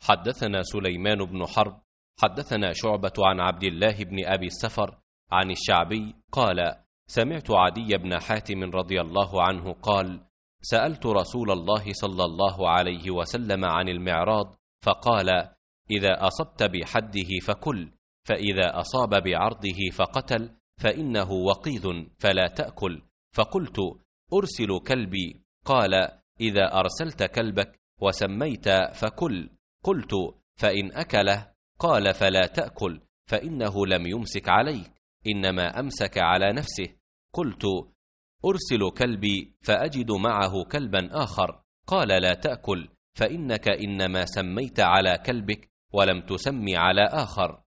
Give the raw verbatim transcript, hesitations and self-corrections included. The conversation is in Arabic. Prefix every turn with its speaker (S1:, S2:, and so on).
S1: حدثنا سليمان بن حرب حدثنا شعبة عن عبد الله بن أبي السفر عن الشعبي قال: سمعت عدي بن حاتم رضي الله عنه قال: سألت رسول الله صلى الله عليه وسلم عن المعراض فقال: إذا أصبت بحده فكل، فإذا أصاب بعرضه فقتل فإنه وقيذ فلا تأكل. فقلت: أرسل كلبي؟ قال: إذا أرسلت كلبك وسميت فكل. قلت: فإن أكله؟ قال: فلا تأكل، فإنه لم يمسك عليك، إنما أمسك على نفسه. قلت: أرسل كلبي فأجد معه كلبا آخر؟ قال: لا تأكل، فإنك إنما سميت على كلبك ولم تسمي على آخر.